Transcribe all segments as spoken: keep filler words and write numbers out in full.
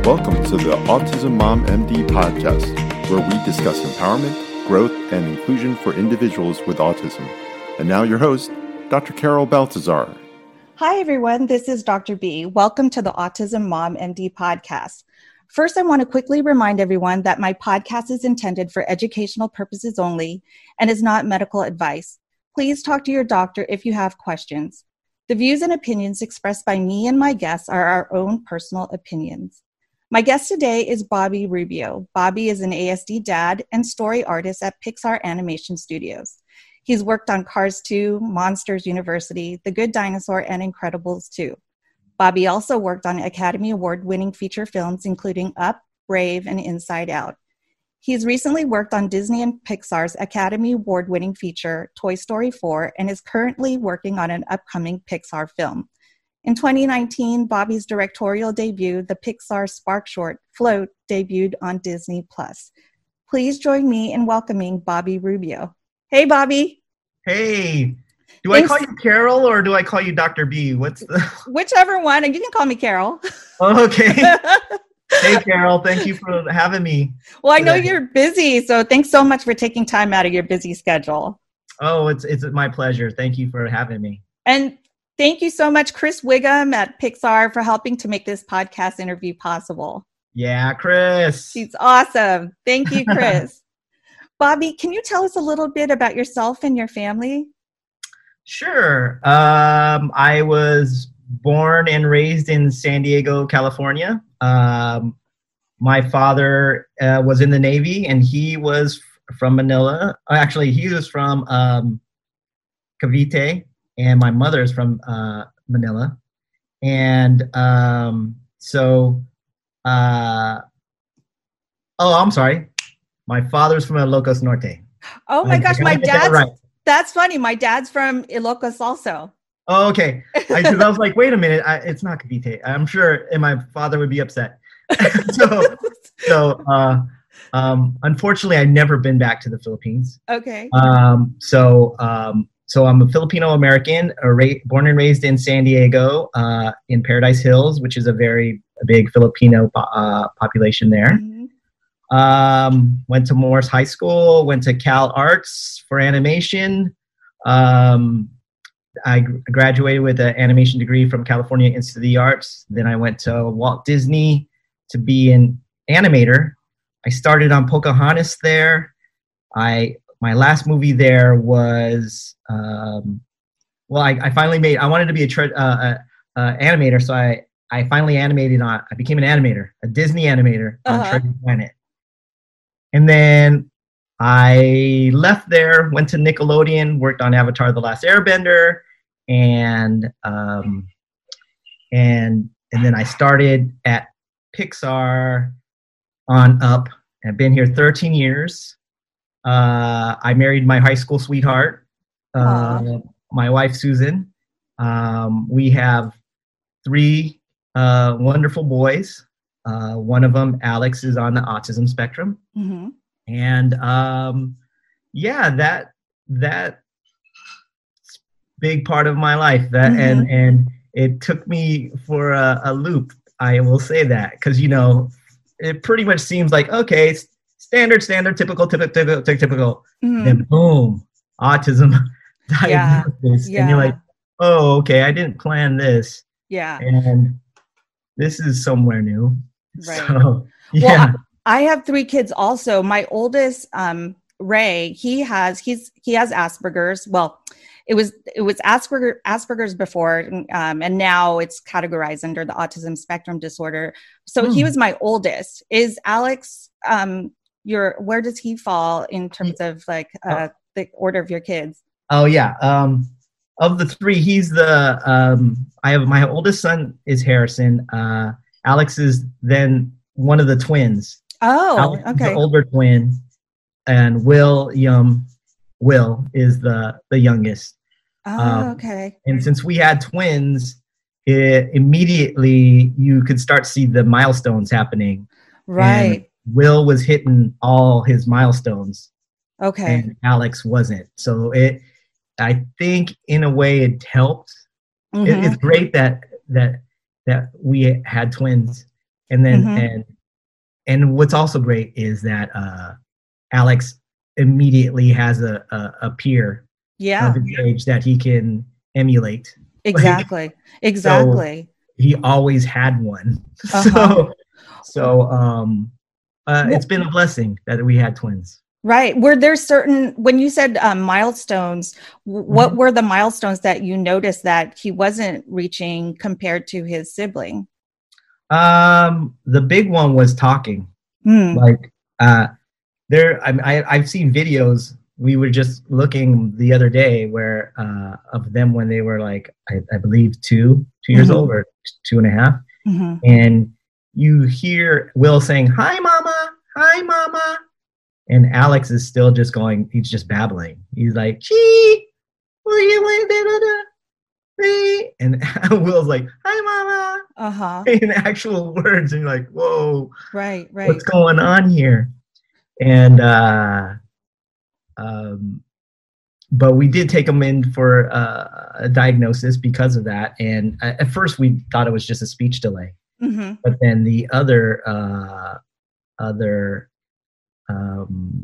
Welcome to the Autism Mom M D podcast, where we discuss empowerment, growth, and inclusion for individuals with autism. And now your host, Doctor Carol Baltazar. Hi, everyone. This is Doctor B. Welcome to the Autism Mom M D podcast. First, I want to quickly remind everyone that my podcast is intended for educational purposes only and is not medical advice. Please talk to your doctor if you have questions. The views and opinions expressed by me and my guests are our own personal opinions. My guest today is Bobby Rubio. Bobby is an A S D dad and story artist at Pixar Animation Studios. He's worked on Cars two, Monsters University, The Good Dinosaur, and Incredibles two. Bobby also worked on Academy Award-winning feature films including Up, Brave, and Inside Out. He's recently worked on Disney and Pixar's Academy Award-winning feature, Toy Story four, and is currently working on an upcoming Pixar film. In twenty nineteen, Bobby's directorial debut, the Pixar Spark short, Float, debuted on Disney Plus. Please join me in welcoming Bobby Rubio. Hey, Bobby. Hey. Do Thanks. I call you Carol or do I call you Doctor B? What's the... Whichever one, and you can call me Carol. Oh, okay. Hey, Carol. Thank you for having me. Well, I know today. you're busy, so thanks so much for taking time out of your busy schedule. Oh, it's it's my pleasure. Thank you for having me. And thank you so much, Chris Wiggum at Pixar, for helping to make this podcast interview possible. Yeah, Chris. She's awesome. Thank you, Chris. Bobby, can you tell us a little bit about yourself and your family? Sure. Um, I was born and raised in San Diego, California. Um, my father uh, was in the Navy, and he was f- from Manila. Actually, he was from um, Cavite, and my mother is from uh, Manila. And um, so, uh, oh, I'm sorry. My father's from Ilocos Norte. Oh my I- gosh, I my gotta get that dad's, right. that's funny. My dad's from Ilocos also. Oh, okay. I, 'cause I was like, wait a minute, I, it's not Cavite. I'm sure, and my father would be upset. so, so uh, um, unfortunately, I've never been back to the Philippines. Okay. Um, so, um, so I'm a Filipino American, uh, ra- born and raised in San Diego, uh, in Paradise Hills, which is a very big Filipino po- uh, population there. Mhm. Um, went to Morris High School, went to Cal Arts for animation. Um, I gr- graduated with an animation degree from California Institute of the Arts. Then I went to Walt Disney to be an animator. I started on Pocahontas there. I my last movie there was um, well, I, I finally made. I wanted to be a tre- uh, uh, uh, animator, so I I finally animated on. I became an animator, a Disney animator on Uh-huh. Treasure Planet. And then I left there, went to Nickelodeon, worked on Avatar: The Last Airbender, and um, and and then I started at Pixar on up. I've been here thirteen years. Uh, I married my high school sweetheart, uh, my wife Susan. Um, we have three uh, wonderful boys. Uh, one of them, Alex, is on the autism spectrum. Mm-hmm. And um, yeah, that that big part of my life. That Mhm. and and it took me for a, a loop. I will say that because you know it pretty much seems like okay, s- standard, standard, typical, typical, typical, typical. Mhm. Then boom, autism Yeah. diagnosis, Yeah. and you're like, oh, okay, I didn't plan this, Yeah. and this is somewhere new. Right. So, yeah. Well, I have three kids also. My oldest, um, Ray, he has he's he has Asperger's. Well, it was it was Asperger Asperger's before, um, and now it's categorized under the autism spectrum disorder. So he Hmm. was my oldest. Is Alex um your where does he fall in terms of like uh, the order of your kids? Oh yeah. Um, of the three, he's the. Um, I have my oldest son is Harrison. Uh, Alex is then one of the twins. Oh, Alex is okay. the older twin, and Will Yum Will is the the youngest. Oh, um, okay. And since we had twins, it, immediately you could start to see the milestones happening. Right. And Will was hitting all his milestones, Okay. and Alex wasn't. So it, I think, in a way, it helped. It, Mhm. it's great that that that we had twins, And then Mhm. and and what's also great is that uh, Alex immediately has a, a, a peer Yeah, of his age that he can emulate. Like, exactly. so Exactly. he always had one. Uh-huh. So so um, uh, it's Well, been a blessing that we had twins. right. Were there certain, when you said um, milestones, w- what Mhm. were the milestones that you noticed that he wasn't reaching compared to his sibling? Um, the big one was talking. Hmm. Like uh, there, I, I I've seen videos. We were just looking the other day where uh, of them when they were like I, I believe two two years Mm-hmm. old or two and a half, Mm-hmm. and you hear Will saying "Hi, Mama, hi, Mama," and Alex is still just going. He's just babbling. He's like, "Gee, will you wait, da, da, da, me?" And Will's like, "Hi, Mama," Uh-huh. in actual words, and you're like, "Whoa, Right, what's right. going on here?" And uh, um, but we did take him in for uh, a diagnosis because of that. And at first, we thought it was just a speech delay, Mm-hmm. but then the other uh, other um,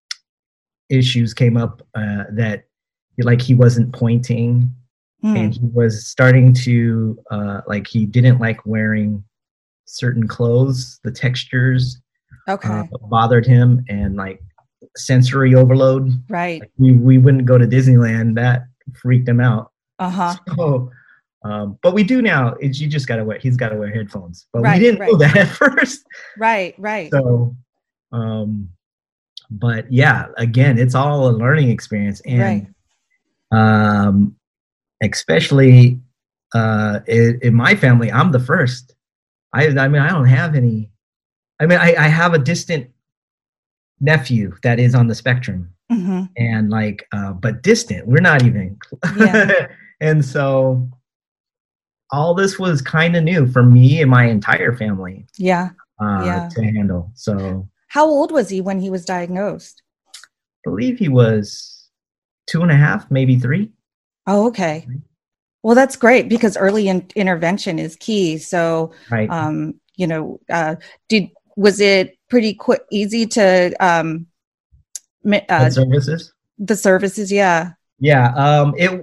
issues came up uh, that like he wasn't pointing, Hmm. and he was starting to uh, like he didn't like wearing certain clothes. The textures uh, Okay. bothered him, and like sensory overload. Right. Like we we wouldn't go to Disneyland. That freaked him out. Uh-huh. So, um, but we do now. It's, you just gotta wear. He's got to wear headphones. But we Right, didn't know right. that at first. Right, right. So, um, but yeah, again, it's all a learning experience, Right. and um, especially uh, in, in my family, I'm the first. I I mean, I don't have any. I mean, I, I have a distant nephew that is on the spectrum, Mm-hmm. and like uh, but distant, we're not even. Yeah. And so all this was kind of new for me and my entire family Yeah. uh, Yeah. to handle. So How old was he when he was diagnosed? I believe he was two and a half, maybe three. Oh, okay. Well, that's great because early in- intervention is key. So, Right. um, you know, uh, did was it pretty quick, easy to um, mi- uh, What services? the services? Yeah. Yeah. Um, it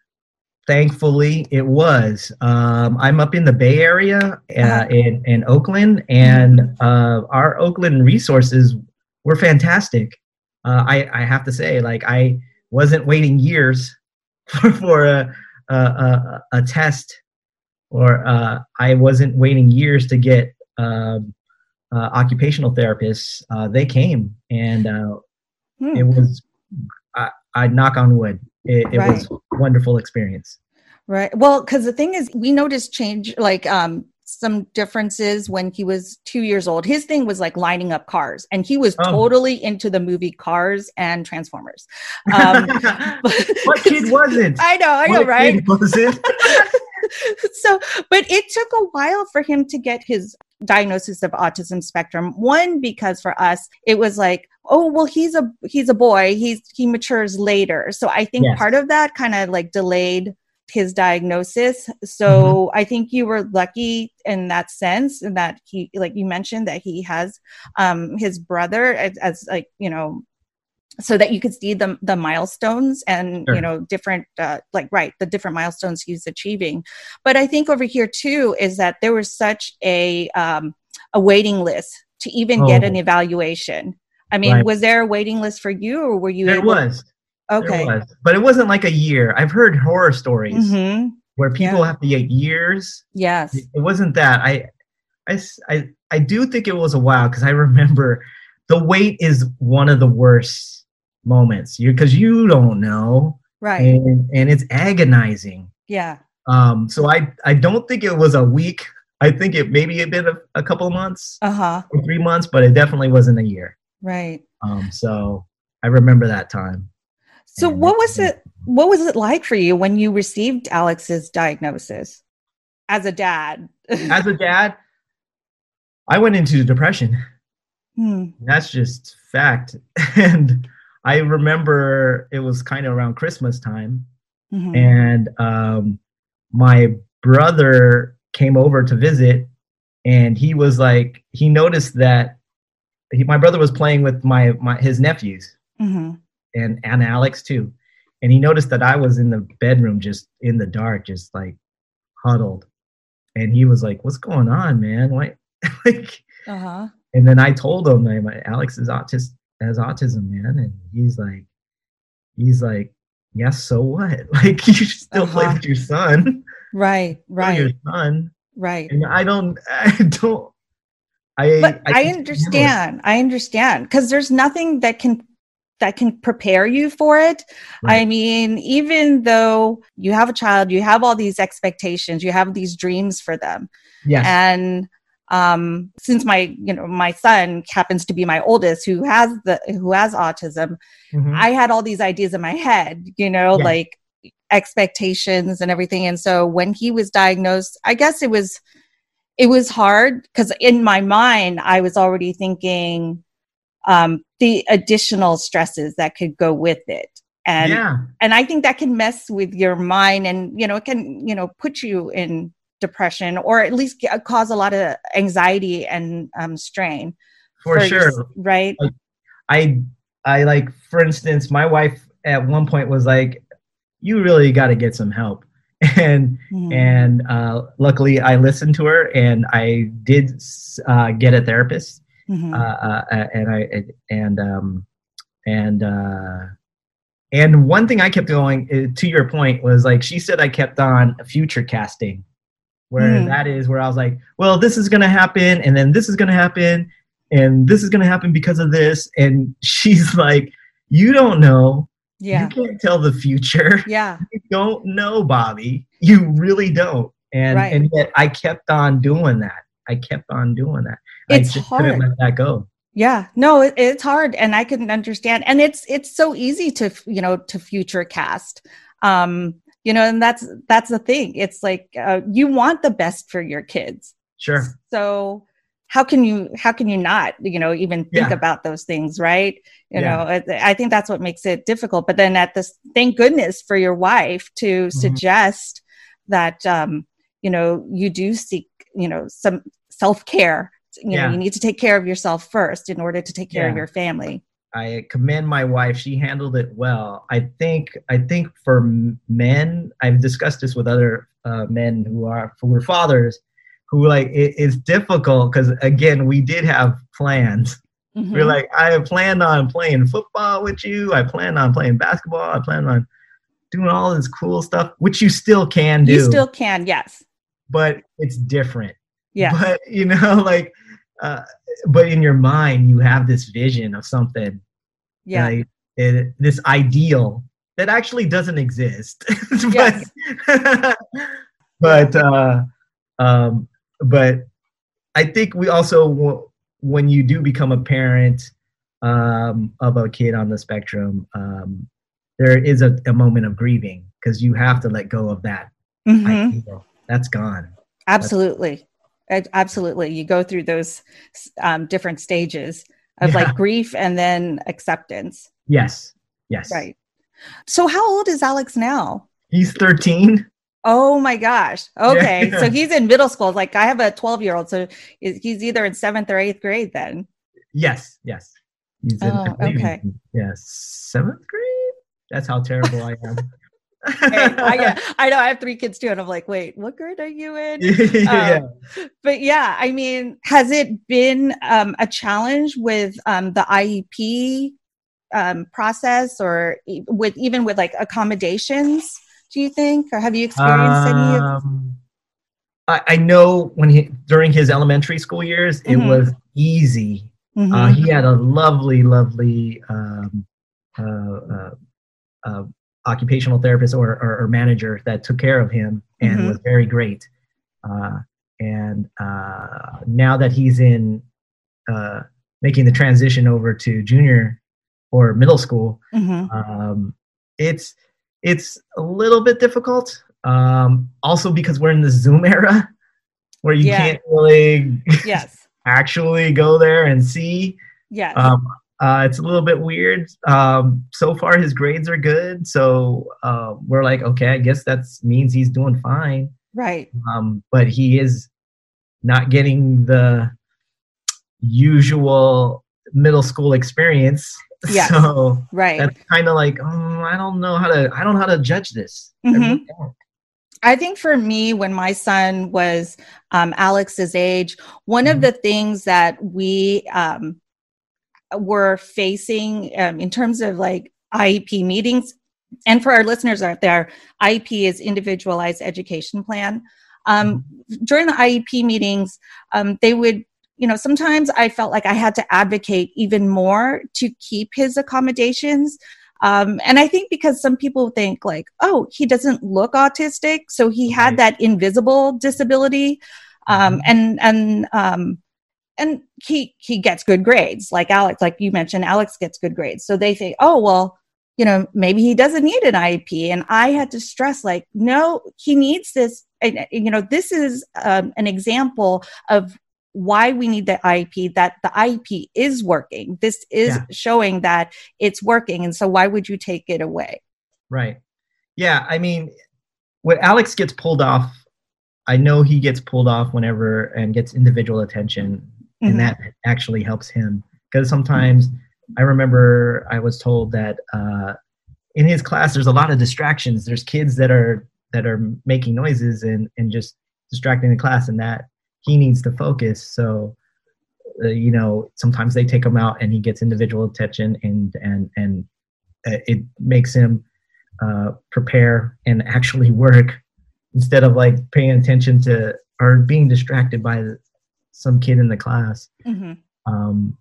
thankfully it was. Um, I'm up in the Bay Area uh, Uh-huh. in in Oakland, and uh, our Oakland resources were fantastic. Uh, I I have to say, like I wasn't waiting years for, for a, a a a test, or uh, I wasn't waiting years to get um, uh, occupational therapists. Uh, they came, and uh, Hmm. it was. I, I knock on wood. It, it Right. was a wonderful experience. Right. Well, because the thing is, we noticed change, like um, some differences when he was two years old. His thing was like lining up cars, and he was Oh. totally into the movie Cars and Transformers. Um, What kid wasn't? I know, I know, What right? kid wasn't? So, but it took a while for him to get his diagnosis of autism spectrum. One, because for us, it was like, oh, well, he's a he's a boy. He's he matures later. So I think Yes. part of that kind of like delayed his diagnosis. So mm-hmm. I think you were lucky in that sense, and that he, like you mentioned, that he has um, his brother as, as like, you know, so that you could see the the milestones and sure. you know different uh, like right the different milestones he's achieving. But I think over here too is that there was such a um, a waiting list to even oh. get an evaluation. I mean, right. was there a waiting list for you, or were you there able? was Okay, there was. But it wasn't like a year. I've heard horror stories mm-hmm. where people yeah. have to wait years. Yes, it wasn't that. I I I, I do think it was a while, because I remember the wait is one of the worst moments, you because you don't know, right? And and it's agonizing. Yeah. Um. So I I don't think it was a week. I think it maybe it been a, a couple of months, uh huh, or three months, but it definitely wasn't a year. Right. Um. So I remember that time. So and what was it? What was it like for you when you received Alex's diagnosis as a dad? As a dad, I went into depression. Hmm. That's just fact. And I remember it was kind of around Christmas time, mm-hmm. and um, my brother came over to visit, and he was like, he noticed that he, my brother was playing with my, my his nephews, mm-hmm. and and Alex too, and he noticed that I was in the bedroom, just in the dark, just like huddled, and he was like, "What's going on, man? Why?" like, uh-huh. And then I told him, like, my Alex is autistic, has autism, man, and he's like, he's like, yes, so what? Like, you should still uh-huh. play with your son, right? Right. Your son, right? And I don't, I don't. I, but I, I understand. I understand because there's nothing that can that can prepare you for it. Right. I mean, even though you have a child, you have all these expectations, you have these dreams for them. Yes. And um, since my, you know, my son happens to be my oldest, who has the who has autism, mm-hmm. I had all these ideas in my head, you know, yeah. like expectations and everything. And so when he was diagnosed, I guess it was. It was hard because in my mind, I was already thinking um, the additional stresses that could go with it. And, yeah. and I think that can mess with your mind and, you know, it can, you know, put you in depression or at least get, cause a lot of anxiety and um, strain. For, for sure. Your, right. Like, I, I like, for instance, my wife at one point was like, you really got to get some help. And mm. and uh, luckily, I listened to her, and I did uh, get a therapist. Mm-hmm. Uh, uh, and I and um, and uh, and one thing I kept going uh, to your point was like she said I kept on future casting, where mm. that is where I was like, well, this is gonna happen, and then this is gonna happen, and this is gonna happen because of this, and she's like, you don't know. Yeah. You can't tell the future. Yeah. You don't know, Bobby. You really don't. And right. and yet I kept on doing that. I kept on doing that. It's I just hard. couldn't let that go. Yeah. No, it, it's hard. And I couldn't understand. And it's it's so easy to, you know, to future cast. Um, you know, and that's that's the thing. It's like uh, you want the best for your kids. Sure. So how can you how can you not, you know, even think yeah. about those things, right? You yeah. know, I think that's what makes it difficult. But then at this, thank goodness for your wife to mm-hmm. suggest that, um, you know, you do seek, you know, some self-care. You yeah. know, you need to take care of yourself first in order to take care yeah. of your family. I commend my wife. She handled it well. I think, I think for men, I've discussed this with other uh, men who are, who are fathers, who like, it, it's difficult because again, we did have plans. Mm-hmm. We're like, I planned on playing football with you. I planned on playing basketball. I planned on doing all this cool stuff, which you still can do. You still can, yes. But it's different. Yeah. But, you know, like, uh, but in your mind, you have this vision of something. Yeah. Like, it, this ideal that actually doesn't exist. but, yes. but, uh, um, but I think we also, when you do become a parent um, of a kid on the spectrum, um, there is a, a moment of grieving because you have to let go of that. Mm-hmm. ideal. That's gone. Absolutely. That's- Absolutely. You go through those um, different stages of yeah. like grief and then acceptance. Yes. Yes. Right. So how old is Alex now? He's thirteen. Oh my gosh. Okay. Yeah. So he's in middle school. Like I have a twelve year old. So he's either in seventh or eighth grade then. Yes. Yes. He's in, oh, okay. Yes. Yeah, seventh grade. That's how terrible I am. Hey, I, I know I have three kids too. And I'm like, wait, what grade are you in? yeah. Um, but yeah, I mean, has it been um, a challenge with um, the I E P um, process or e- with even with like accommodations? Do you think, or have you experienced um, any of? I, I know when he during his elementary school years, mm-hmm. it was easy. Mm-hmm. Uh, he had a lovely, lovely um, uh, uh, uh, occupational therapist or, or, or manager that took care of him and mm-hmm. was very great. Uh, and uh, now that he's in uh, making the transition over to junior or middle school, mm-hmm. um, it's. It's a little bit difficult. Um, also because we're in the Zoom era where you yeah. can't really yes. actually go there and see. Yes. Um, uh, it's a little bit weird. Um, so far his grades are good. So uh, we're like, okay, I guess that means he's doing fine. Right. Um, but he is, not getting the usual middle school experience. Yes. So right. that's kind of like, oh, I don't know how to, I don't know how to judge this. Mm-hmm. I really don't. I think for me, when my son was um, Alex's age, one Mm-hmm. of the things that we um, were facing um, in terms of like I E P meetings, and for our listeners out there, I E P is Individualized Education Plan. Um, mm-hmm. During the I E P meetings, um, they would, you know, sometimes I felt like I had to advocate even more to keep his accommodations. Um, and I think because some people think like, oh, he doesn't look autistic, so he Right. had that invisible disability, um, Mm-hmm. and and um, and he he gets good grades, like Alex, like you mentioned, Alex gets good grades. So they think, oh, well, you know, maybe he doesn't need an I E P. And I had to stress, like, no, he needs this. And, you know, this is um, an example of why we need the I E P, that the I E P is working. This is Yeah. showing that it's working. And so why would you take it away? Right. Yeah. I mean, when Alex gets pulled off, I know he gets pulled off whenever and gets individual attention. Mm-hmm. And that actually helps him. Because sometimes I remember I was told that uh, in his class, there's a lot of distractions. There's kids that are that are making noises and, and just distracting the class, and that he needs to focus. So, uh, you know, sometimes they take him out and he gets individual attention, and and and uh, it makes him uh, prepare and actually work instead of like paying attention to or being distracted by some kid in the class. Mm-hmm. Um,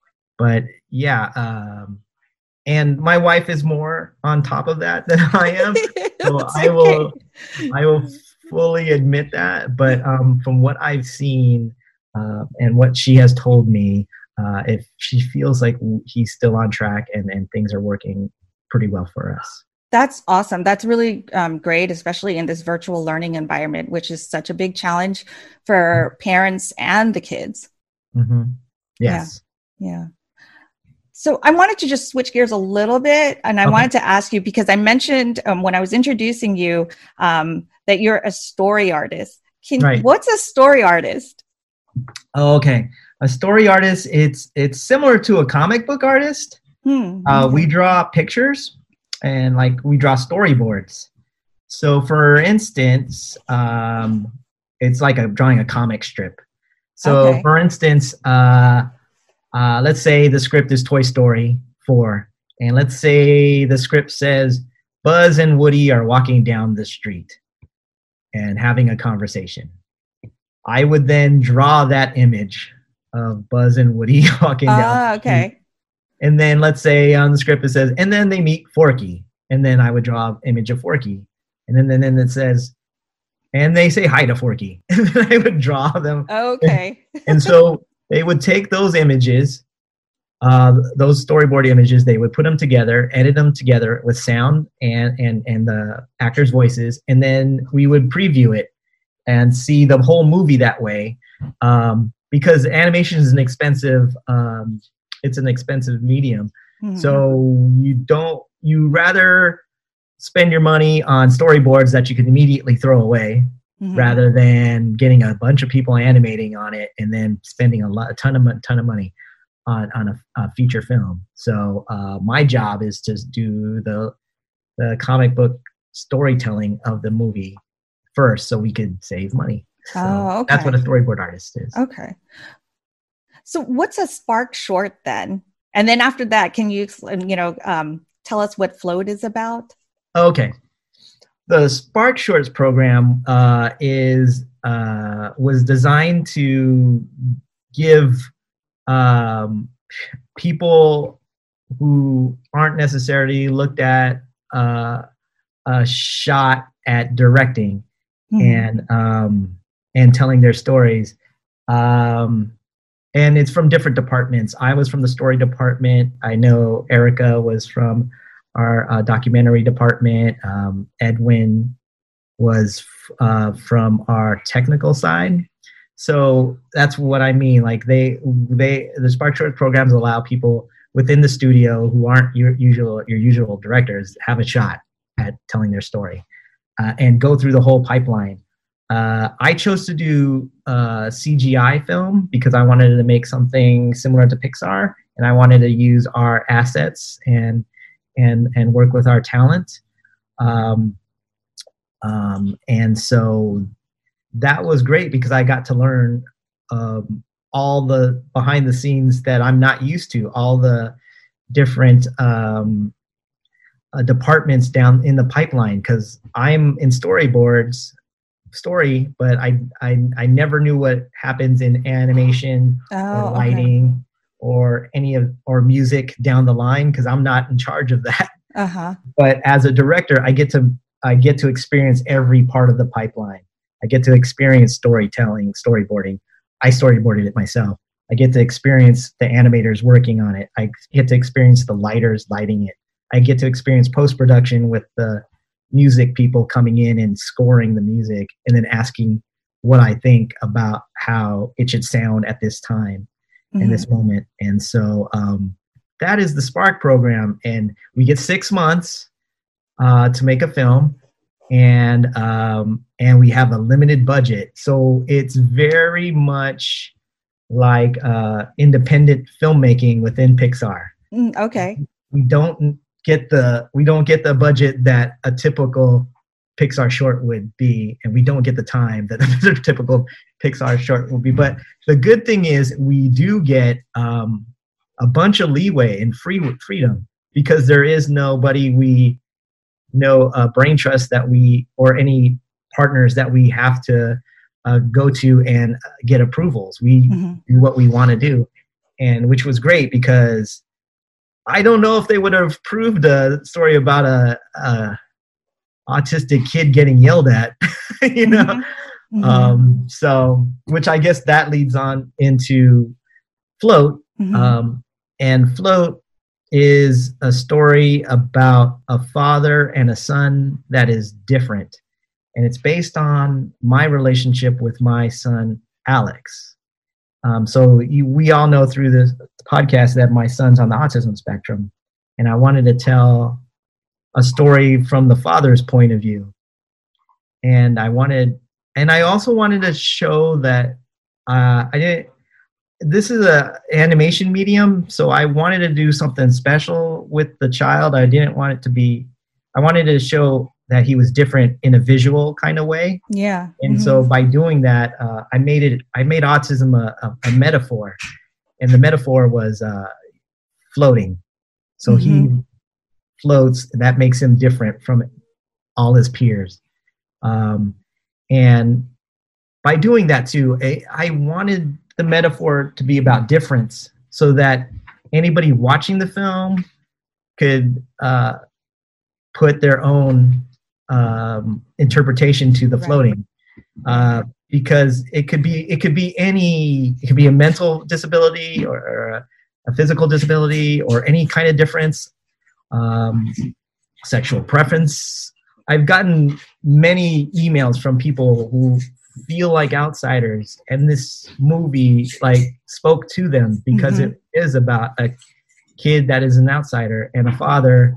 but yeah, um, and my wife is more on top of that than I am. So I will, okay. I will fully admit that. But um, from what I've seen uh, and what she has told me, uh, if she feels like he's still on track and, and things are working pretty well for us. That's awesome. That's really um, great, especially in this virtual learning environment, which is such a big challenge for mm-hmm. parents and the kids. Mm-hmm. Yes. Yeah. yeah. So I wanted to just switch gears a little bit, and I okay. wanted to ask you, because I mentioned um, when I was introducing you um, that you're a story artist. Can, right. What's a story artist? Oh, okay. A story artist, it's it's similar to a comic book artist. Hmm. Uh, we draw pictures and like we draw storyboards. So for instance, um, it's like a drawing a comic strip. So okay. for instance, uh, Uh, let's say the script is Toy Story four, and let's say the script says Buzz and Woody are walking down the street and having a conversation. I would then draw that image of Buzz and Woody walking down uh, the street. Okay. And then let's say on the script it says, and then they meet Forky. And then I would draw an image of Forky. And then, and then it says, and they say hi to Forky. And then I would draw them. Okay. And, and so they would take those images, uh, those storyboard images, they would put them together, edit them together with sound and, and, and the actors' voices, and then we would preview it and see the whole movie that way. Um, because animation is an expensive, um, it's an expensive medium. Mm-hmm. So you don't, you rather spend your money on storyboards that you can immediately throw away. Mm-hmm. Rather than getting a bunch of people animating on it and then spending a lot, a ton of ton of money on on a, a feature film. So uh, my job is to do the the comic book storytelling of the movie first, so we could save money. So oh, okay. That's what a storyboard artist is. Okay. So what's a Spark short then? And then after that, can you you know um, tell us what Float is about? Okay. The Spark Shorts program uh, is uh, was designed to give um, people who aren't necessarily looked at uh, a shot at directing mm-hmm. and um, and telling their stories. Um, and it's from different departments. I was from the story department. I know Erica was from our uh, documentary department. Um, Edwin was uh, from our technical side. So that's what I mean. Like they, they, the Spark Shorts programs allow people within the studio who aren't your usual, your usual directors have a shot at telling their story uh, and go through the whole pipeline. Uh, I chose to do a C G I film because I wanted to make something similar to Pixar, and I wanted to use our assets and and and work with our talent. Um, um, and so that was great because I got to learn um, all the behind the scenes that I'm not used to, all the different um, uh, departments down in the pipeline, because I'm in storyboards, story, but I, I I never knew what happens in animation Oh, or lighting okay. or any of or music down the line because I'm not in charge of that. Uh-huh. But as a director, I get to I get to experience every part of the pipeline. I get to experience storytelling, storyboarding. I storyboarded it myself. I get to experience the animators working on it. I get to experience the lighters lighting it. I get to experience post-production with the music people coming in and scoring the music and then asking what I think about how it should sound at this time, mm-hmm. in this moment. And so um, that is the Spark program. And we get six months uh, to make a film. And um, and we have a limited budget. So it's very much like uh, independent filmmaking within Pixar. Mm, okay. We don't get the we don't get the budget that a typical Pixar short would be, and we don't get the time that a typical Pixar short would be. But the good thing is we do get um, a bunch of leeway and free freedom because there is nobody we no uh, brain trust that we or any partners that we have to uh, go to and get approvals. We mm-hmm. do what we want to do, and which was great because I don't know if they would have proved a story about a, a autistic kid getting yelled at, you know. Mm-hmm. Um, so, which I guess that leads on into Float, mm-hmm. um, and Float is a story about a father and a son that is different. And it's based on my relationship with my son, Alex. Um, so you, we all know through this podcast that my son's on the autism spectrum. And I wanted to tell a story from the father's point of view. And I wanted, and I also wanted to show that uh, I didn't, this is a animation medium, so I wanted to do something special with the child. I didn't want it to be, I wanted to show that he was different in a visual kind of way. Yeah. And mm-hmm. so by doing that, uh, I made it, I made autism a, a, a metaphor. And the metaphor was uh, floating. So mm-hmm. he floats, and that makes him different from all his peers. Um, and by doing that too, I, I wanted the metaphor to be about difference so that anybody watching the film could uh, put their own um, interpretation to the floating. Right. Uh, because it could be, it could be any, it could be a mental disability or, or a, a physical disability or any kind of difference, um, sexual preference. I've gotten many emails from people who feel like outsiders, and this movie like spoke to them because mm-hmm. it is about a kid that is an outsider and a father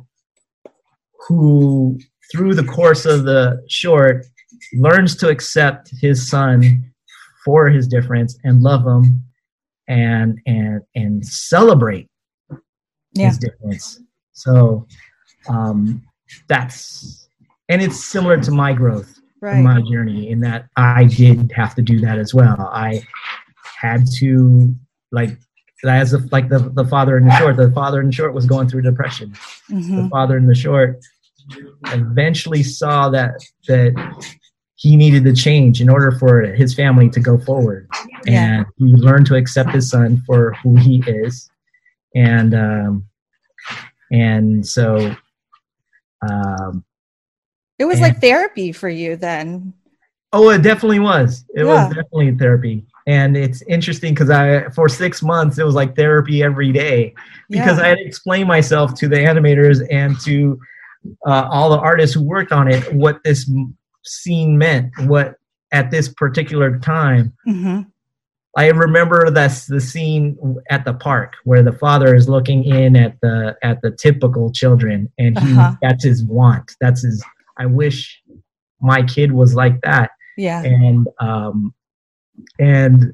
who through the course of the short learns to accept his son for his difference and love him and and and celebrate yeah. his difference. So um that's and it's similar to my growth. Right. In my journey, in that I did have to do that as well. I had to, like, as a, like the, the father in the short, the father in the short was going through depression. Mm-hmm. The father in the short eventually saw that that he needed to change in order for his family to go forward. Yeah. And he learned to accept his son for who he is. And um, and so um, it was and, like therapy for you then. Oh, it definitely was. It yeah. was definitely therapy. And it's interesting because I, for six months, it was like therapy every day because yeah. I had to explain myself to the animators and to uh, all the artists who worked on it, what this scene meant, what at this particular time. Mm-hmm. I remember that's the scene at the park where the father is looking in at the at the typical children, and he uh-huh. that's his want. That's his. I wish my kid was like that. Yeah. And um, and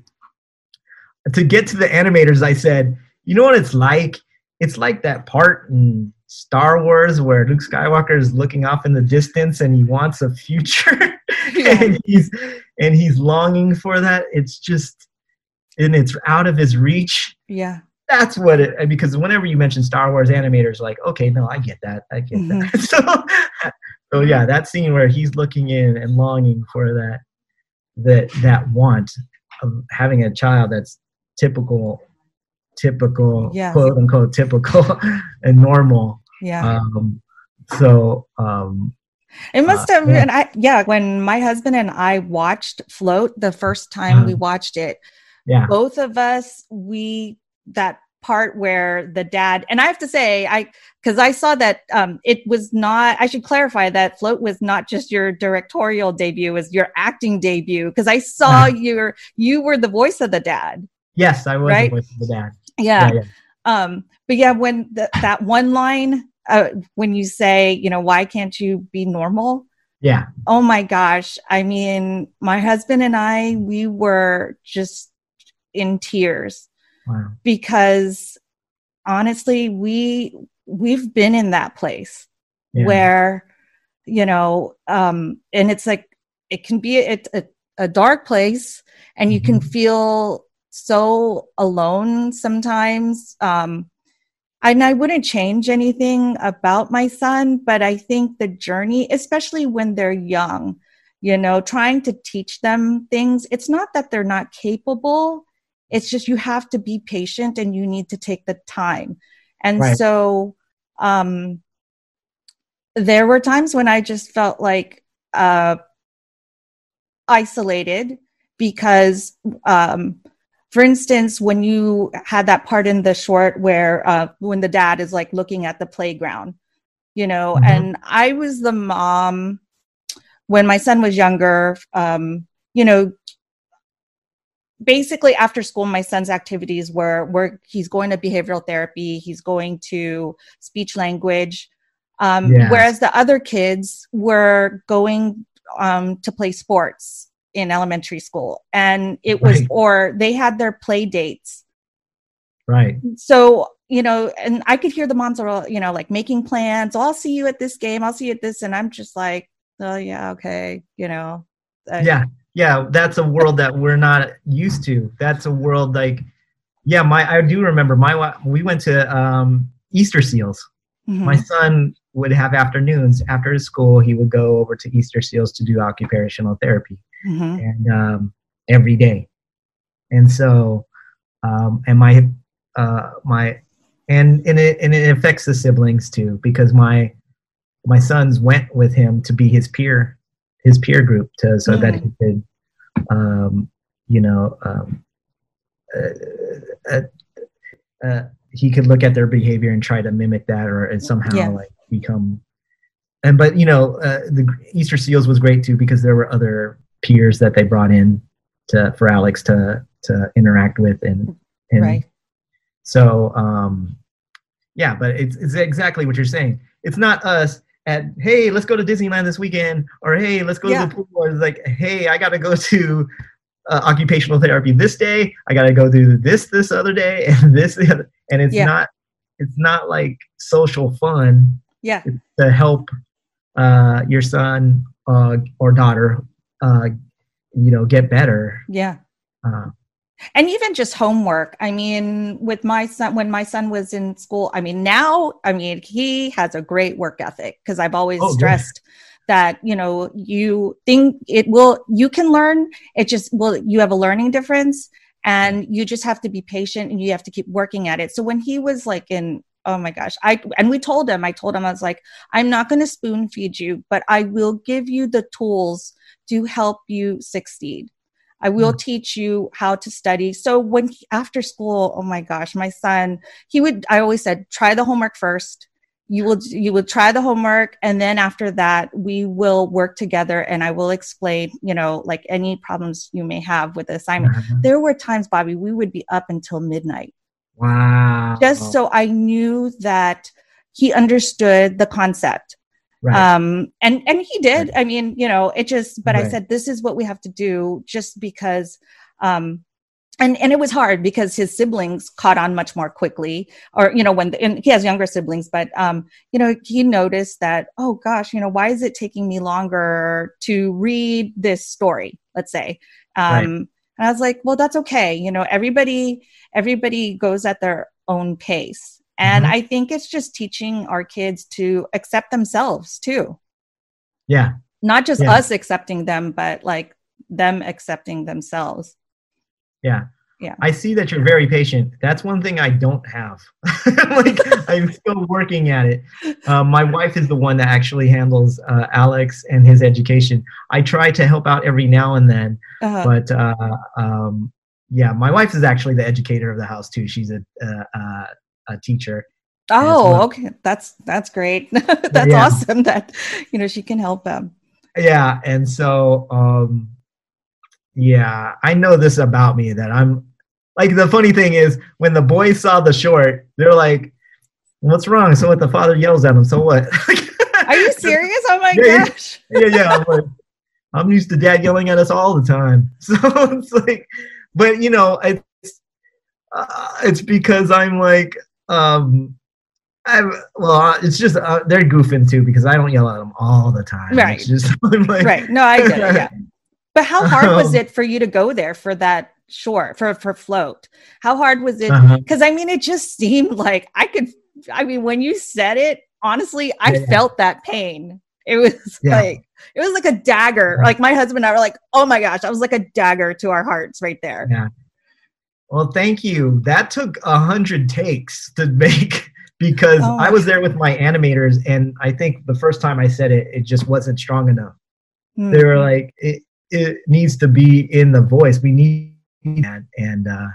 to get to the animators, I said, you know what it's like? It's like that part in Star Wars where Luke Skywalker is looking off in the distance and he wants a future. Yeah. and he's and he's longing for that. It's just, and it's out of his reach. Yeah. That's what it, because whenever you mention Star Wars animators, like, okay, no, I get that. I get Mm-hmm. that. so, so yeah, that scene where he's looking in and longing for that, that, that want of having a child that's typical, typical, Yes. quote unquote, typical and normal. Yeah. Um, so, um, It must Uh, have yeah. been, I, yeah, when my husband and I watched Float the first time Uh-huh. we watched it, yeah, both of us, we, that part where the dad, and I have to say, I, because I saw that um, it was not, I should clarify that Float was not just your directorial debut, it was your acting debut, because I saw Yeah. your, you were the voice of the dad. yes, I was Right? the voice of the dad. Yeah. Yeah, yeah. Um, but yeah, when the, that one line, uh, when you say, you know, why can't you be normal? Yeah. Oh my gosh. I mean, my husband and I, we were just in tears Wow. because honestly, we, we've been in that place Yeah. where, you know, um, and it's like, it can be a, a, a dark place and you can Mhm. feel so alone sometimes. Um, and I wouldn't change anything about my son, but I think the journey, especially when they're young, you know, trying to teach them things, it's not that they're not capable. It's just you have to be patient and you need to take the time. And Right. so um, there were times when I just felt like uh, isolated because um, for instance, when you had that part in the short where uh, when the dad is like looking at the playground, you know, Mhm. and I was the mom when my son was younger, um, you know, basically after school, my son's activities were where he's going to behavioral therapy, he's going to speech language, um, Yes. whereas the other kids were going um, to play sports in elementary school, and it was, Right. or they had their play dates. Right. So, you know, and I could hear the moms are, you know, like making plans. Oh, I'll see you at this game. I'll see you at this. And I'm just like, oh yeah, okay. You know, uh, Yeah. Yeah. That's a world that we're not used to. That's a world like, yeah, my, I do remember my, wa- we went to um, Easter Seals. mhm, My son would have afternoons after his school. He would go over to Easter Seals to do occupational therapy. mhm, and um, every day. And so, um, and my, uh, my, and, and it, and it affects the siblings too, because my, my sons went with him to be his peer, his peer group to, so that he could, um, you know, um, uh, uh, uh, he could look at their behavior and try to mimic that or and somehow Yeah. like become, and, but you know, uh, the Easter Seals was great too, because there were other peers that they brought in to for Alex to to interact with and and right. so um yeah, but it's it's exactly what you're saying. It's not us at hey, let's go to Disneyland this weekend, or hey, let's go Yeah. to the pool, or it's like hey, I gotta go to uh, occupational therapy this day, I gotta go do this this other day and this the other. And it's Yeah. not it's not like social fun. Yeah. It's to help uh your son uh or daughter uh, you know, get better. Yeah. Uh, And even just homework. I mean, with my son, when my son was in school, I mean, now, I mean, he has a great work ethic because I've always Oh, good. stressed that, you know, you think it will, you can learn, it just will, you have a learning difference and you just have to be patient and you have to keep working at it. So when he was like in, oh my gosh, I, and we told him, I told him, I was like, I'm not going to spoon feed you, but I will give you the tools to help you succeed. I will teach you how to study. So when he, after school, oh my gosh, my son, he would, I always said, try the homework first. You will, you will try the homework. And then after that, we will work together and I will explain, you know, like any problems you may have with the assignment. uh-huh. There were times, Bobby, we would be up until midnight. Wow. Just so I knew that he understood the concept. Right. Um, and, and he did, I mean, you know, it just, but I Right. said, this is what we have to do just because, Um, and, and it was hard because his siblings caught on much more quickly, or, you know, when the, and he has younger siblings, but, um, you know, he noticed that, oh gosh, you know, why is it taking me longer to read this story, let's say. Um, Right. And I was like, well, that's okay. You know, everybody, everybody goes at their own pace. And Mhm. I think it's just teaching our kids to accept themselves too. Yeah. Not just Yeah. us accepting them, but like them accepting themselves. Yeah. Yeah. I see that you're very patient. That's one thing I don't have. Like, I'm still working at it. Um, my wife is the one that actually handles uh, Alex and his education. I try to help out every now and then, Uh-huh. but uh, um, yeah, my wife is actually the educator of the house too. She's a uh, uh, a teacher. Oh, well. okay. That's, that's great. That's Yeah. awesome that, you know, she can help them. Yeah, and so um, yeah, I know this about me, that I'm like, the funny thing is when the boys saw the short, they're like, what's wrong? So what, the father yells at him, so what? Are you serious? Oh my Yeah, gosh. Yeah, yeah. I'm like, I'm used to dad yelling at us all the time. So it's like, but you know, it's uh, it's because I'm like, um, I'm well, it's just uh, they're goofing too, because I don't yell at them all the time. Right. It's just I'm like, Right. No, I get it. Yeah. But how hard was Um, it for you to go there for that short, for, for float? How hard was it? Uh-huh. Because I mean, it just seemed like I could, I mean, when you said it, honestly, I Yeah. felt that pain. It was Yeah. like, it was like a dagger. Yeah. Like my husband and I were like, oh my gosh, I was like a dagger to our hearts right there. Yeah. Well, thank you. That took a hundred takes to make, because Oh I my was there with my animators, and I think the first time I said it, it just wasn't strong enough. Hmm. They were like, it, it needs to be in the voice. We need that. And uh,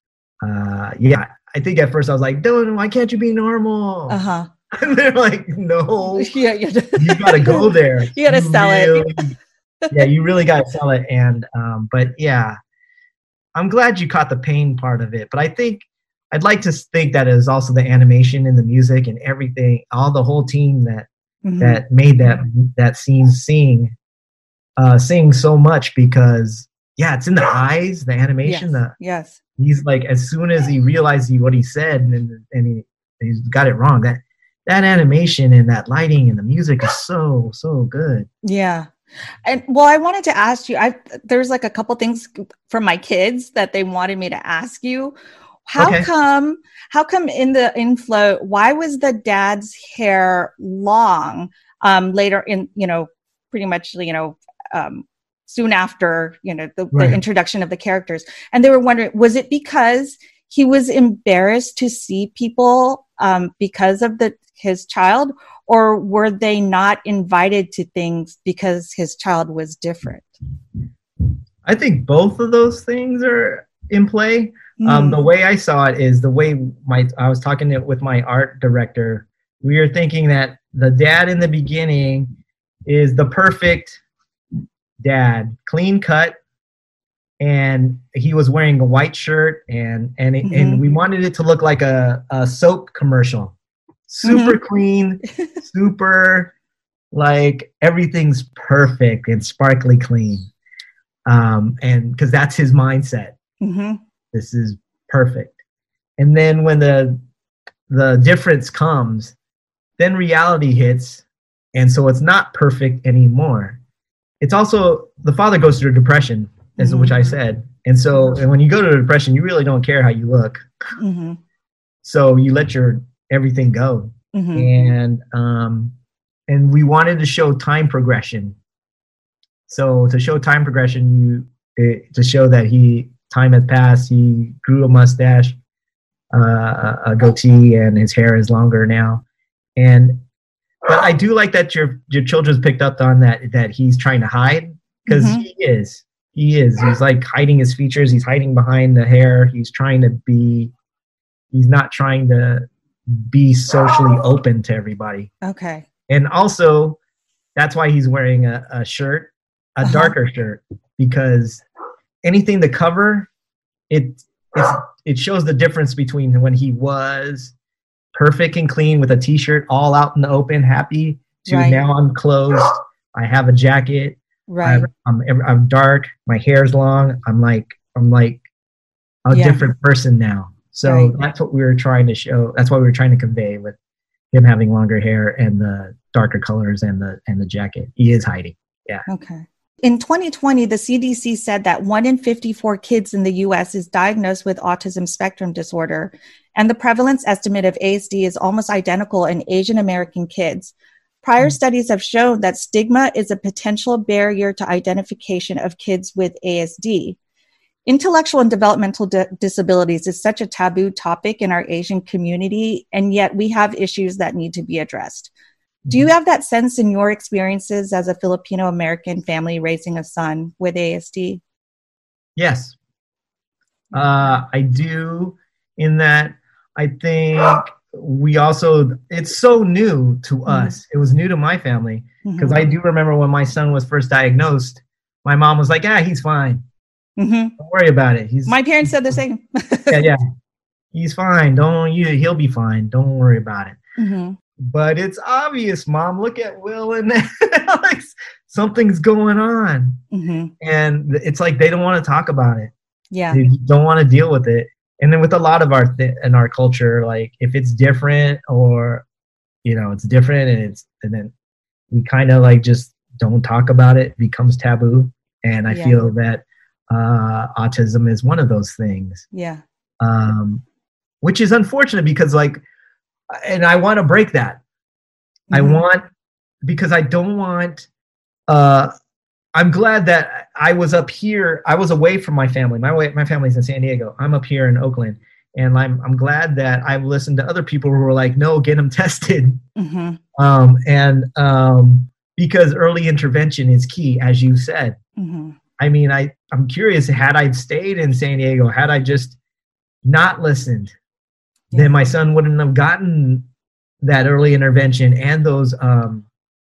uh, yeah, I think at first I was like, Dylan, why can't you be normal? Uh-huh. And they're like, no, Yeah, yeah. you got to go there. You gotta sell it. really, Yeah, you really got to sell it. And, um, but yeah, I'm glad you caught the pain part of it. But I think, I'd like to think that it is also the animation and the music and everything, all the whole team that, Mhm. that made that, that scene sing, uh, sing so much, because yeah, it's in the eyes, the animation, Yes. the, Yes. he's like, as soon as he realized he, what he said, and and he he's got it wrong, that that animation and that lighting and the music is so so good. Yeah. And well, I wanted to ask you, I there's like a couple things from my kids that they wanted me to ask you. How Okay. come, how come in the inflow, why was the dad's hair long um, later in, you know, pretty much, you know, um, soon after, you know, the, Right. the introduction of the characters. And they were wondering, was it because he was embarrassed to see people um, because of the his child, or were they not invited to things because his child was different? I think both of those things are in play. Um, the way I saw it is the way my I was talking to, with my art director. We were thinking that the dad in the beginning is the perfect dad, clean cut, and he was wearing a white shirt, and and it, Mhm. and we wanted it to look like a, a soap commercial, super clean, super like everything's perfect and sparkly clean, um, and because that's his mindset. Mm-hmm. This is perfect. And then when the the difference comes, then reality hits, and so it's not perfect anymore. It's also, the father goes through depression, as Mhm. which I said. And so and when you go to depression, you really don't care how you look. Mm-hmm. So you let your everything go. Mm-hmm. And um and we wanted to show time progression. So to show time progression, you it, to show that he time has passed, he grew a mustache, uh, a goatee, and his hair is longer now. And but I do like that your your children's picked up on that that he's trying to hide, because Mhm. he is he is he's like hiding his features. He's hiding behind the hair. He's trying to be. He's not trying to be socially open to everybody. Okay. And also, that's why he's wearing a, a shirt, a Uh-huh. darker shirt, because anything to cover, it it's, it shows the difference between when he was perfect and clean with a t-shirt all out in the open, happy, to Right. now I'm closed. I have a jacket. Right. I'm, I'm, I'm dark. My hair's long. I'm like I'm like a Yeah. different person now. So Right. that's what we were trying to show. That's what we were trying to convey with him having longer hair and the darker colors and the and the jacket. He is hiding. Yeah. Okay. In twenty twenty, the C D C said that one in fifty-four kids in the U S is diagnosed with autism spectrum disorder, and the prevalence estimate of A S D is almost identical in Asian American kids. Prior mm-hmm. studies have shown that stigma is a potential barrier to identification of kids with A S D. Intellectual and developmental di- disabilities is such a taboo topic in our Asian community, and yet we have issues that need to be addressed. Do you have that sense in your experiences as a Filipino American family raising a son with A S D? Yes, uh, I do. In that, I think we also, it's so new to mm-hmm. us. It was new to my family because mm-hmm. I do remember when my son was first diagnosed, my mom was like, ah, he's fine. Mm-hmm. Don't worry about it. He's My parents said the same. yeah, yeah. He's fine. Don't you? He'll be fine. Don't worry about it. Mm-hmm. But it's obvious, Mom. Look at Will and Alex. Something's going on. Mm-hmm. And it's like they don't want to talk about it. Yeah. They don't want to deal with it. And then with a lot of our th- in our culture, like if it's different or, you know, it's different and it's, and then we kind of like just don't talk about it, it becomes taboo. And I yeah. feel that uh, autism is one of those things. Yeah. Um, which is unfortunate because like, and I want to break that. Mm-hmm. I want, because I don't want, uh, I'm glad that I was up here. I was away from my family. My way, my family's in San Diego. I'm up here in Oakland. And I'm I'm glad that I've listened to other people who were like, no, get them tested. Mm-hmm. Um, and um, because early intervention is key, as you said. Mm-hmm. I mean, I, I'm curious, had I stayed in San Diego, had I just not listened, then my son wouldn't have gotten that early intervention and those um,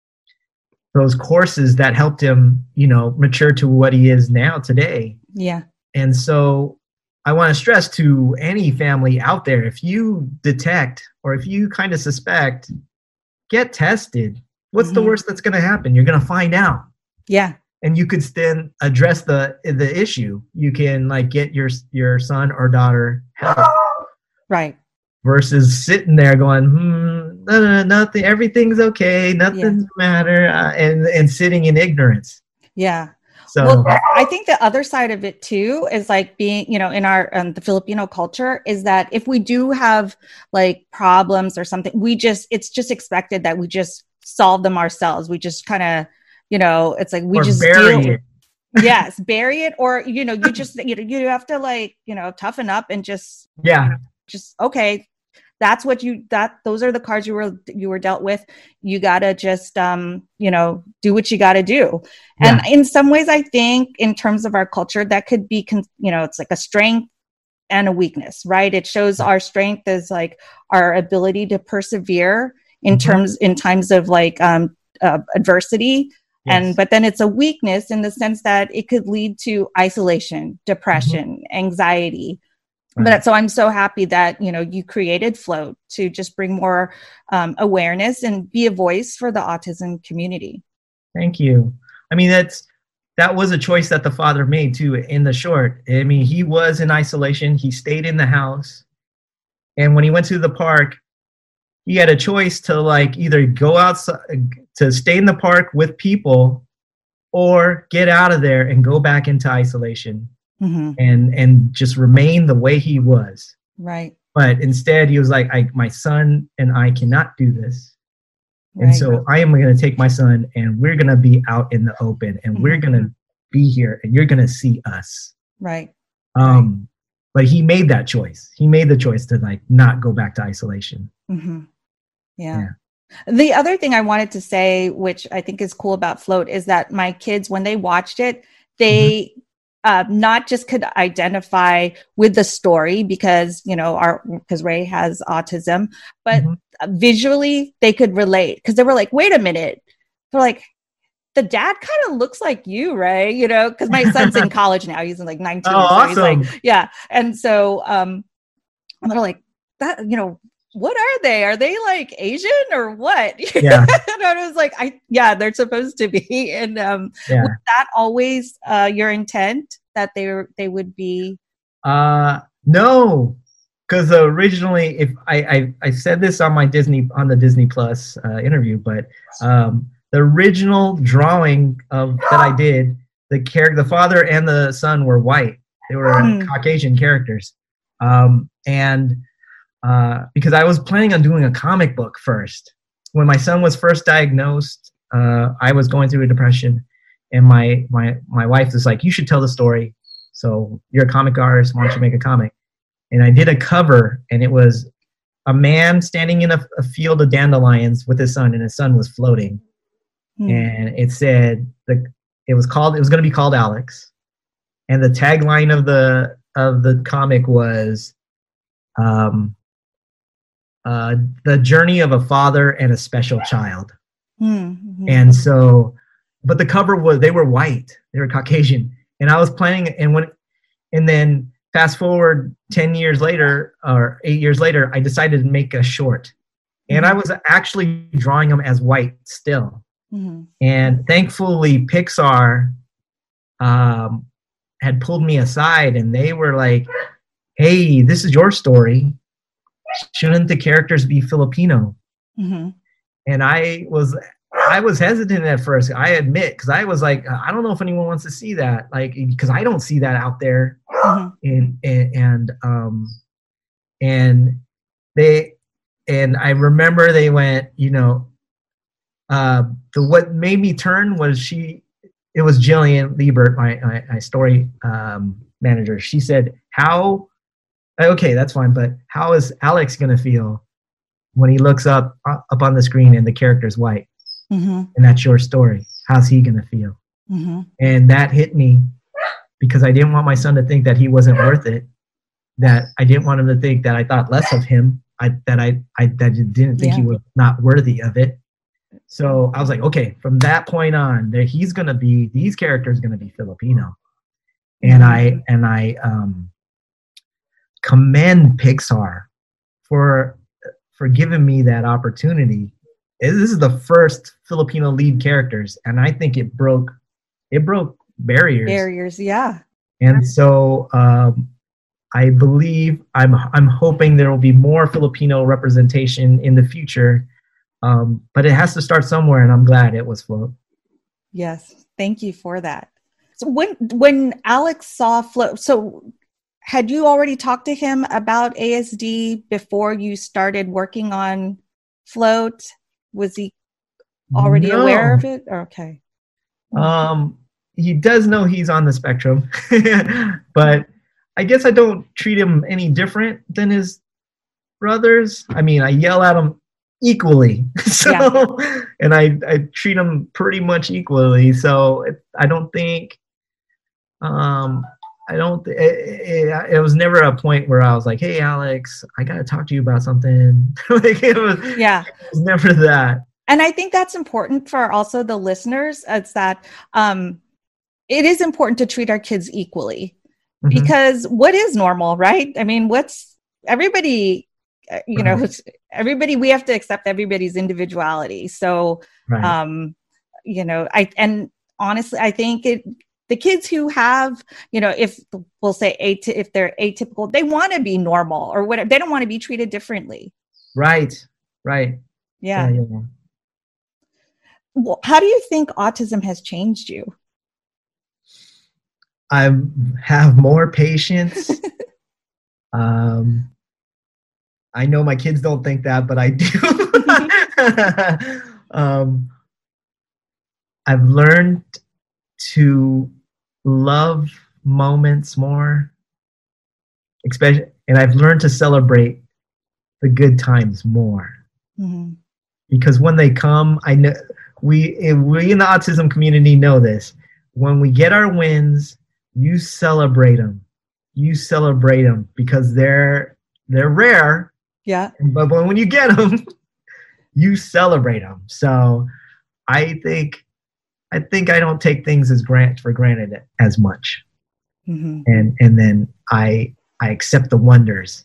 those courses that helped him, you know, mature to what he is now today. Yeah. And so I want to stress to any family out there, if you detect or if you kind of suspect, get tested. What's mm-hmm. the worst that's going to happen? You're going to find out. Yeah. And you could then address the the issue. You can like get your your son or daughter help. Right. Versus sitting there going, hmm, no, no, nothing, everything's okay, nothing's yeah. matter, uh, and and sitting in ignorance. Yeah. So well, I think the other side of it too is like being, you know, in our um, the Filipino culture is that if we do have like problems or something, we just it's just expected that we just solve them ourselves. We just kind of, you know, it's like we or just bury deal it. Yes, bury it, or you know, you just you know you have to like you know toughen up and just yeah, just okay. That's what you, that, those are the cards you were, you were dealt with. You gotta just, um, you know, do what you gotta do. And yeah. in some ways, I think in terms of our culture, that could be, con- you know, it's like a strength and a weakness, right? It shows our strength as like our ability to persevere in mm-hmm. terms, in times of like, um, uh, adversity. Yes. And, but then it's a weakness in the sense that it could lead to isolation, depression, mm-hmm. anxiety. Right. But so I'm so happy that, you know, you created Float to just bring more um, awareness and be a voice for the autism community. Thank you. I mean, that's, that was a choice that the father made too in the short. I mean, he was in isolation. He stayed in the house. And when he went to the park, he had a choice to like either go outside, to stay in the park with people or get out of there and go back into isolation. Mm-hmm. and and just remain the way he was. Right. But instead he was like, I, my son and I cannot do this. Right. And so I am going to take my son and we're going to be out in the open and mm-hmm. we're going to be here and you're going to see us. Right. Um, right. But he made that choice. He made the choice to like not go back to isolation. Mm-hmm. Yeah. yeah. The other thing I wanted to say, which I think is cool about Float, is that my kids, when they watched it, they mm-hmm. Uh, not just could identify with the story because, you know, our, because Ray has autism, but mm-hmm. visually they could relate because they were like, wait a minute. They're like, the dad kind of looks like you, Ray, you know, because my son's in college now. He's in like nineteen. Oh, so awesome. He's like, yeah. And so um, and they're like, that, you know, what are they? Are they like Asian or what? Yeah. And I was like, I, yeah, they're supposed to be. And um, yeah. was that always uh, your intent that they were, they would be? Uh, no, because originally, if I, I I said this on my Disney on the Disney Plus uh, interview, but um, the original drawing of that I did, the character, the father and the son were white. They were Hmm. Caucasian characters, um, and uh, because I was planning on doing a comic book first. When my son was first diagnosed, uh, I was going through a depression, and my my my wife was like, "You should tell the story. So you're a comic artist. Why don't you make a comic?" And I did a cover, and it was a man standing in a, a field of dandelions with his son, and his son was floating. Hmm. And it said the it was called it was going to be called Alex, and the tagline of the of the comic was, um, uh, "The journey of a father and a special child." Hmm. And so, but the cover was they were white, they were Caucasian, and I was planning, and when, and then fast forward ten years later or eight years later, I decided to make a short, and I was actually drawing them as white still. Mm-hmm. And thankfully, Pixar um, had pulled me aside, and they were like, "Hey, this is your story. Shouldn't the characters be Filipino?" Mm-hmm. And I was, I was hesitant at first. I admit, because I was like, I don't know if anyone wants to see that, like, because I don't see that out there. Mm-hmm. And, and and um, and they, and I remember they went, you know, uh, the what made me turn was she, it was Jillian Liebert, my my, my story um, manager. She said, "How? Okay, that's fine, but how is Alex gonna feel when he looks up up on the screen and the character's white, Mm-hmm. and that's your story? How's he gonna feel?" Mm-hmm. And that hit me because I didn't want my son to think that he wasn't worth it. That I didn't want him to think that I thought less of him. I that I I that I didn't think Yeah. he was not worthy of it. So I was like, okay, from that point on, that he's gonna be these characters gonna be Filipino, and I and I um, commend Pixar for for giving me that opportunity. This is the first Filipino lead characters, and I think it broke it broke barriers. Barriers, yeah. And so um, I believe I'm I'm hoping there will be more Filipino representation in the future, um, but it has to start somewhere, and I'm glad it was Float. Yes, thank you for that. So when when Alex saw Float, so had you already talked to him about A S D before you started working on Float? Was he already No. aware of it? Okay. Um, he does know he's on the spectrum, but I guess I don't treat him any different than his brothers. I mean, I yell at him equally, so Yeah. and I, I treat him pretty much equally. So it, I don't think, um, I don't. It, it, it was never a point where I was like, "Hey, Alex, I gotta talk to you about something." Like it was, Yeah. it was never that. And I think that's important for also the listeners. It's that um, it is important to treat our kids equally, Mhm. because what is normal, right? I mean, what's everybody, uh, you know, Right. everybody, we have to accept everybody's individuality. So, Right. um, you know, I, and honestly, I think it, the kids who have, you know, if we'll say, at- if they're atypical, they want to be normal or whatever. They don't want to be treated differently. Right. Right. Yeah. Yeah, yeah. Well, how do you think autism has changed you? I have more patience. um, I know my kids don't think that, but I do. um, I've learned to love moments more, especially, and I've learned to celebrate the good times more. Mm-hmm. Because when they come, I know we we in the autism community know this. When we get our wins, you celebrate them. You celebrate them because they're they're rare. Yeah. But when you get them, you celebrate them. So I think I think I don't take things as grant for granted as much, Mm-hmm. and and then I I accept the wonders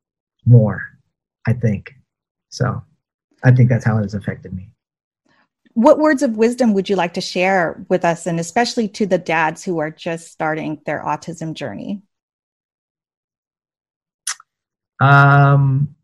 more. I think so. I think that's how it has affected me. what words of wisdom would you like to share with us, and especially to the dads who are just starting their autism journey? Um,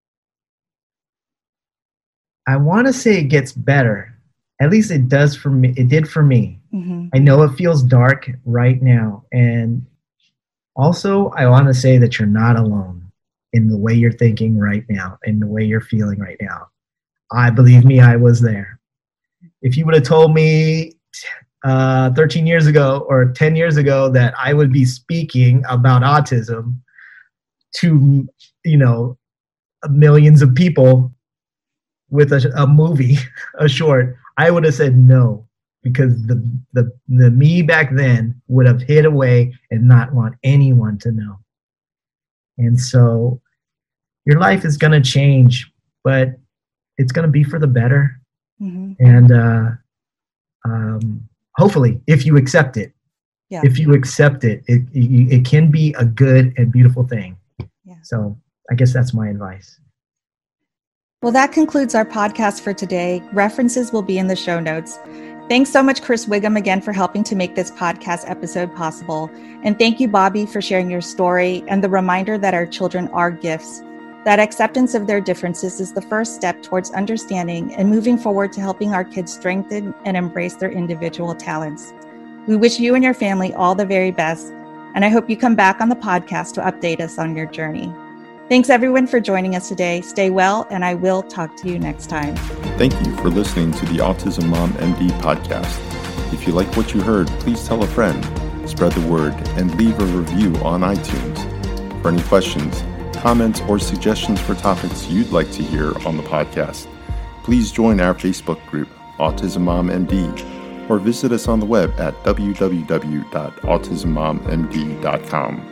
I want to say it gets better. At least it does for me. It did for me. Mm-hmm. I know it feels dark right now. And also, I want to say that you're not alone in the way you're thinking right now, in the way you're feeling right now. I believe me, I was there. If you would have told me uh, thirteen years ago or ten years ago that I would be speaking about autism to, you know, millions of people with a, a movie, a short, I would have said no, because the, the the me back then would have hid away and not want anyone to know. And so your life is going to change, but it's going to be for the better. Mm-hmm. And uh, um, hopefully, if you accept it, yeah. if you accept it, it, it, it can be a good and beautiful thing. Yeah. So I guess that's my advice. Well, that concludes our podcast for today. References will be in the show notes. Thanks so much, Chris Wiggum, again, for helping to make this podcast episode possible. And thank you, Bobby, for sharing your story and the reminder that our children are gifts. That acceptance of their differences is the first step towards understanding and moving forward to helping our kids strengthen and embrace their individual talents. We wish you and your family all the very best, and I hope you come back on the podcast to update us on your journey. Thanks, everyone, for joining us today. Stay well, and I will talk to you next time. Thank you for listening to the Autism Mom M D podcast. If you like what you heard, please tell a friend, spread the word, and leave a review on iTunes. For any questions, comments, or suggestions for topics you'd like to hear on the podcast, please join our Facebook group, Autism Mom M D, or visit us on the web at w w w dot autism mom m d dot com.